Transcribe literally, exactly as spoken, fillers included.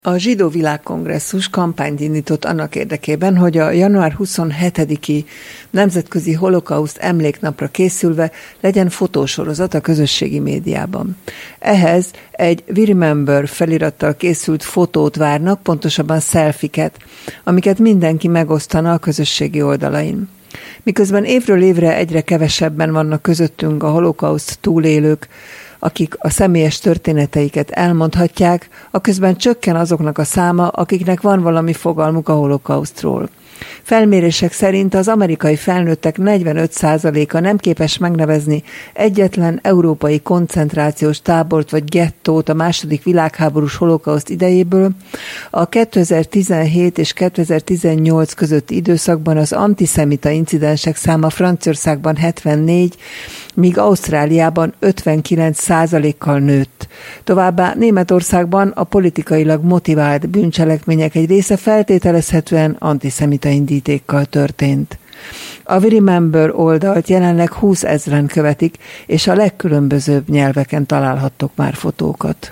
A Zsidó Világkongresszus kampányt indított annak érdekében, hogy a január huszonhetediki Nemzetközi Holokauszt Emléknapra készülve legyen fotósorozat a közösségi médiában. Ehhez egy We Remember felirattal készült fotót várnak, pontosabban selfiket, amiket mindenki megosztana a közösségi oldalain. Miközben évről évre egyre kevesebben vannak közöttünk a holokauszt túlélők, akik a személyes történeteiket elmondhatják, aközben csökken azoknak a száma, akiknek van valami fogalmuk a holokausztról. Felmérések szerint az amerikai felnőttek negyvenöt százaléka nem képes megnevezni egyetlen európai koncentrációs tábort vagy gettót a második világháborús holokauszt idejéből. A kétezer-tizenhét és kétezer-tizennyolc közötti időszakban az antiszemita incidensek száma Franciaországban hetvennégy, míg Ausztráliában ötvenkilenc százalékkal nőtt. Továbbá Németországban a politikailag motivált bűncselekmények egy része feltételezhetően antiszemita indítékkal történt. A We Remember oldalt jelenleg húszezren követik, és a legkülönbözőbb nyelveken találhattok már fotókat.